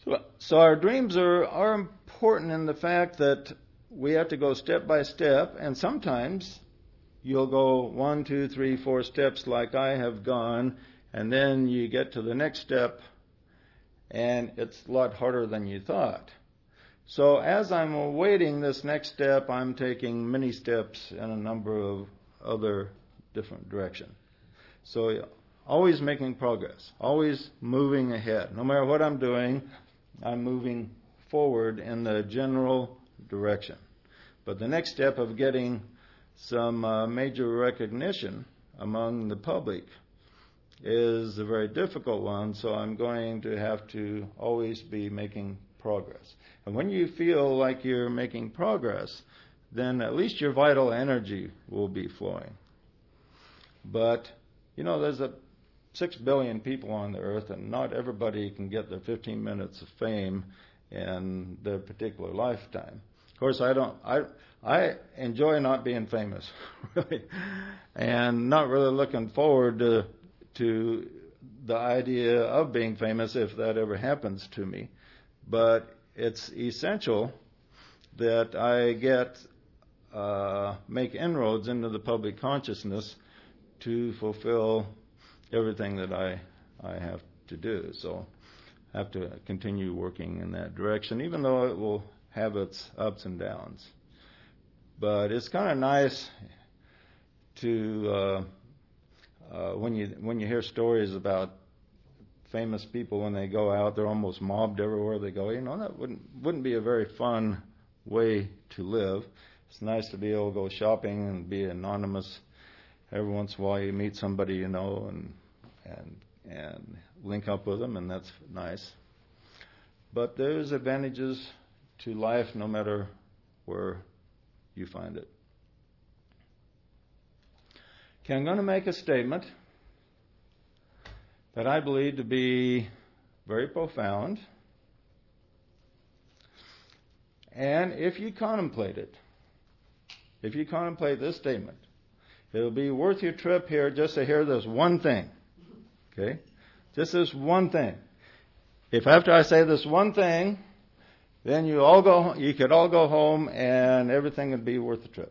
So our dreams are important in the fact that we have to go step by step, and sometimes you'll go 1, 2, 3, 4 steps like I have gone, and then you get to the next step, and it's a lot harder than you thought. So as I'm awaiting this next step, I'm taking many steps in a number of other different directions. So always making progress, always moving ahead. No matter what I'm doing, I'm moving forward in the general direction. But the next step of getting some major recognition among the public is a very difficult one, so I'm going to have to always be making progress. And when you feel like you're making progress, then at least your vital energy will be flowing. But, there's 6 billion people on the earth, and not everybody can get their 15 minutes of fame in their particular lifetime. Of course, I enjoy not being famous, really, and not really looking forward to the idea of being famous if that ever happens to me. But it's essential that I make inroads into the public consciousness to fulfill everything that I have to do. So I have to continue working in that direction, even though it will have its ups and downs. But it's kind of nice to when you hear stories about famous people when they go out, they're almost mobbed everywhere they go. That wouldn't be a very fun way to live. It's nice to be able to go shopping and be anonymous. Every once in a while you meet somebody and link up with them, and that's nice. But there's advantages to life no matter where you find it. Okay, I'm going to make a statement that I believe to be very profound. And if you contemplate this statement, it'll be worth your trip here just to hear this one thing. Okay? Just this one thing. If after I say this one thing, then you could all go home and everything would be worth the trip.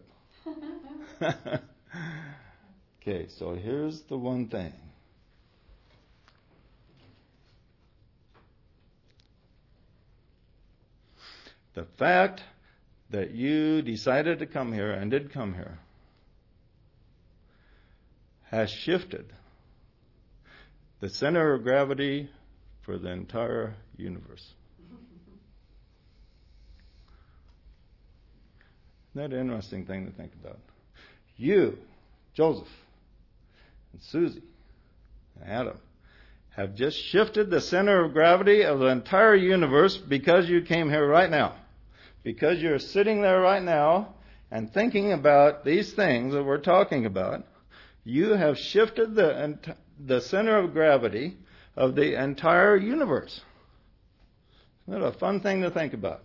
Okay, so here's the one thing. The fact that you decided to come here and did come here has shifted the center of gravity for the entire universe. Isn't that an interesting thing to think about? You, Joseph, and Susie, and Adam, have just shifted the center of gravity of the entire universe because you came here right now. Because you're sitting there right now and thinking about these things that we're talking about, you have shifted the center of gravity of the entire universe. Isn't that a fun thing to think about?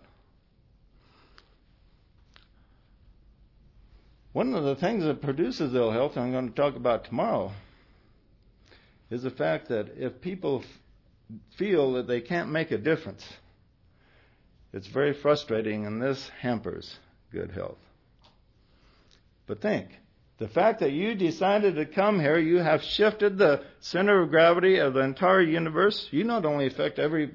One of the things that produces ill health, I'm going to talk about tomorrow, is the fact that if people feel that they can't make a difference, it's very frustrating, and this hampers good health. But think, the fact that you decided to come here, you have shifted the center of gravity of the entire universe. You not only affect every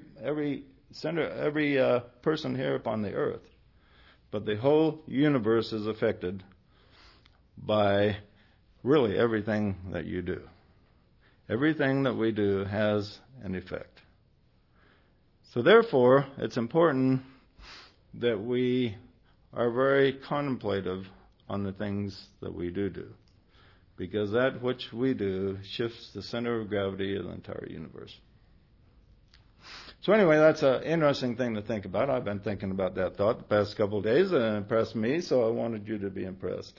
person here upon the earth, but the whole universe is affected by really everything that you do. Everything that we do has an effect. So therefore, it's important that we are very contemplative on the things that we do, because that which we do shifts the center of gravity of the entire universe. So anyway, that's an interesting thing to think about. I've been thinking about that thought the past couple of days, and it impressed me, so I wanted you to be impressed.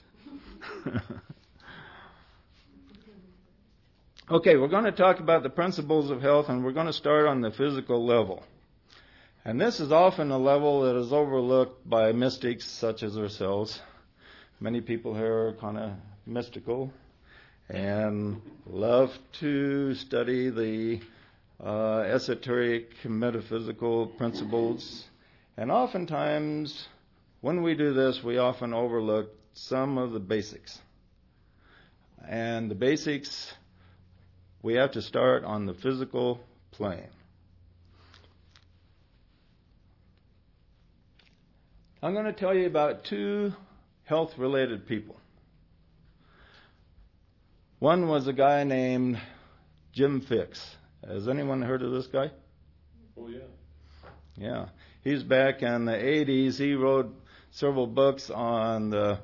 Okay, we're going to talk about the principles of health, and we're going to start on the physical level. And this is often a level that is overlooked by mystics such as ourselves. Many people here are kind of mystical and love to study the esoteric metaphysical principles. And oftentimes, when we do this, we often overlook some of the basics. And the basics, we have to start on the physical plane. I'm going to tell you about two health-related people. One was a guy named Jim Fixx. Has anyone heard of this guy? Oh, yeah. Yeah. He's back in the 80s. He wrote several books on the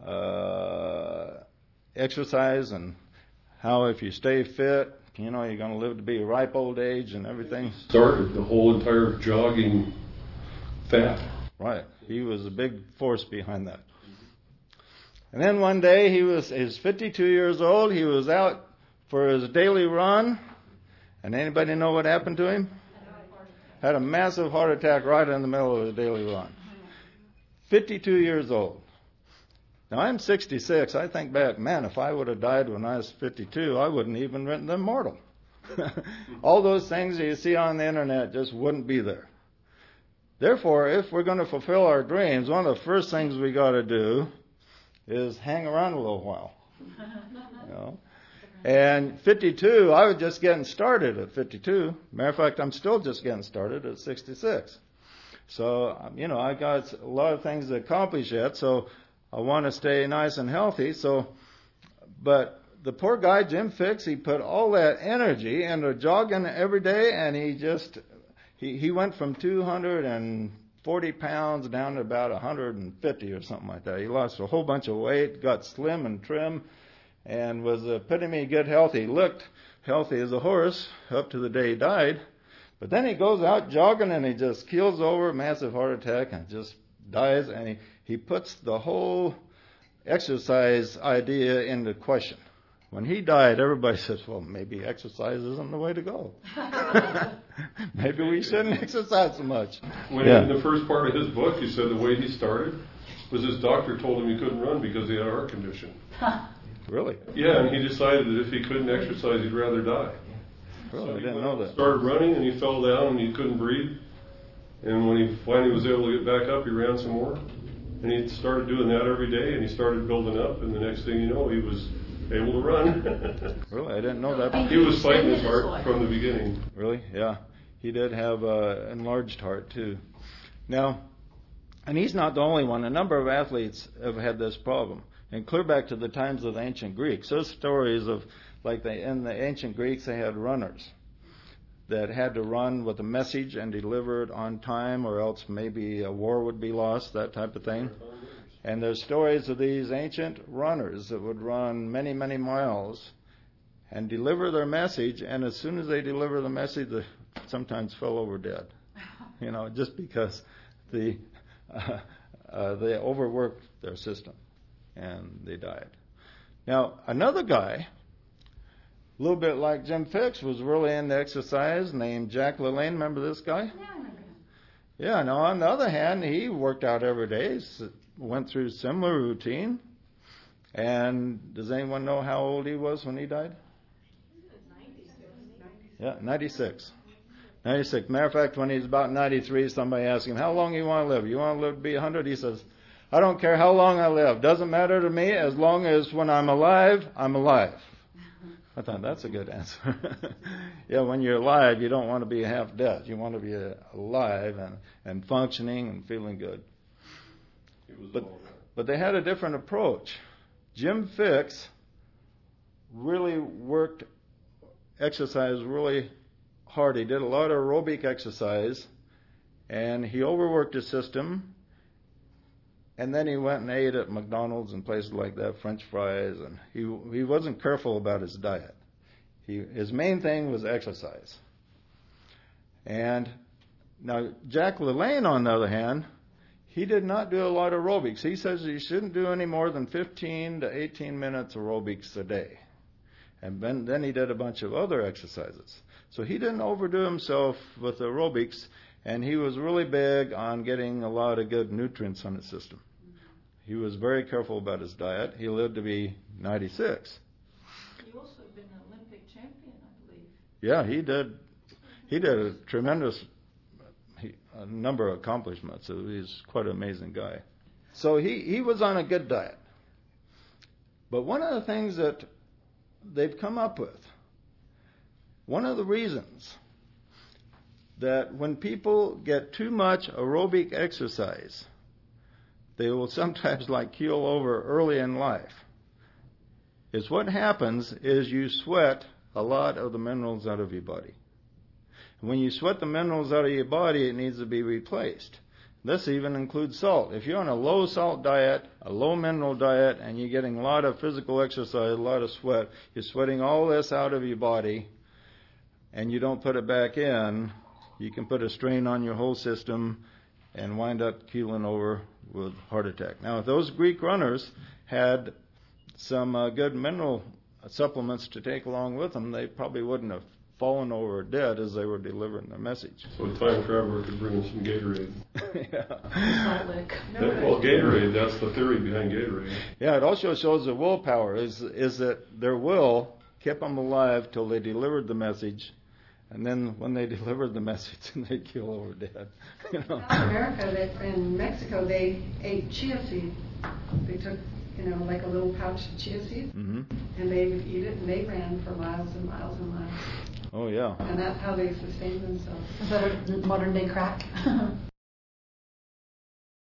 exercise and how if you stay fit, you're going to live to be a ripe old age and everything. Started the whole entire jogging fad. Right. He was a big force behind that. And then one day he's 52 years old. He was out for his daily run. And anybody know what happened to him? Had a massive heart attack right in the middle of his daily run. 52 years old. Now I'm 66. I think back, man, if I would have died when I was 52, I wouldn't even been immortal. All those things that you see on the internet just wouldn't be there. Therefore, if we're going to fulfill our dreams, one of the first things we got to do is hang around a little while. And 52, I was just getting started at 52. Matter of fact, I'm still just getting started at 66. So, I got a lot of things to accomplish yet, so I want to stay nice and healthy. But the poor guy, Jim Fixx, he put all that energy into jogging every day, and he went from 240 pounds down to about 150 or something like that. He lost a whole bunch of weight, got slim and trim, and was the epitome of good health. He looked healthy as a horse up to the day he died. But then he goes out jogging and he just keels over, massive heart attack, and just dies. And he puts the whole exercise idea into question. When he died, everybody says, well, maybe exercise isn't the way to go. Maybe we shouldn't exercise so much. In the first part of his book, he said the way he started was his doctor told him he couldn't run because he had a heart condition. Really? Yeah, and he decided that if he couldn't exercise, he'd rather die. Really? So I didn't know that. Started running, and he fell down, and he couldn't breathe. And when he finally was able to get back up, he ran some more. And he started doing that every day, and he started building up, and the next thing you know, he was able to run. Really? I didn't know that. He was fighting his heart from the beginning. Really? Yeah. He did have an enlarged heart, too. Now, and he's not the only one. A number of athletes have had this problem. And clear back to the times of the ancient Greeks. There's stories of, in the ancient Greeks, they had runners that had to run with a message and deliver it on time, or else maybe a war would be lost, that type of thing. And there's stories of these ancient runners that would run many, many miles and deliver their message, and as soon as they deliver the message, they sometimes fell over dead. Just because they overworked their system. And they died. Now, another guy, a little bit like Jim Fixx, was really into exercise, named Jack LaLanne. Remember this guy? Yeah, I remember him. Yeah, now on the other hand, he worked out every day, went through a similar routine. And does anyone know how old he was when he died? 96. Yeah, 96. 96. Matter of fact, when he was about 93, somebody asked him, how long do you want to live? You want to live to be 100? He says, I don't care how long I live. Doesn't matter to me as long as when I'm alive, I'm alive. I thought that's a good answer. Yeah, when you're alive, you don't want to be half dead. You want to be alive and functioning and feeling good. But they had a different approach. Jim Fixx really worked exercise really hard. He did a lot of aerobic exercise, and he overworked his system. And then he went and ate at McDonald's and places like that, French fries, and he wasn't careful about his diet. His main thing was exercise. And now Jack LaLanne, on the other hand, he did not do a lot of aerobics. He says you shouldn't do any more than 15 to 18 minutes aerobics a day. And then he did a bunch of other exercises. So he didn't overdo himself with aerobics, and he was really big on getting a lot of good nutrients on his system. He was very careful about his diet. He lived to be 96. You also have been an Olympic champion, I believe. Yeah, he did. he did a tremendous a number of accomplishments. So he's quite an amazing guy. So he was on a good diet. But one of the things that they've come up with, one of the reasons that when people get too much aerobic exercise, they will sometimes keel over early in life, is what happens is you sweat a lot of the minerals out of your body. When you sweat the minerals out of your body, it needs to be replaced. This even includes salt. If you're on a low salt diet, a low mineral diet, and you're getting a lot of physical exercise, a lot of sweat, you're sweating all this out of your body, and you don't put it back in, you can put a strain on your whole system and wind up keeling over with heart attack. Now, if those Greek runners had some good mineral supplements to take along with them, they probably wouldn't have fallen over dead as they were delivering their message. So a time traveler could bring in some Gatorade. Yeah. Salt lick. Well, Gatorade, that's the theory behind Gatorade. Yeah, it also shows the willpower is that their will kept them alive till they delivered the message, and then when they delivered the message, they'd keel over dead. In America, in Mexico, they ate chia seeds. They took, like a little pouch of chia seeds, and they would eat it, and they ran for miles and miles and miles. Oh, yeah. And that's how they sustained themselves. Is that a modern day crack?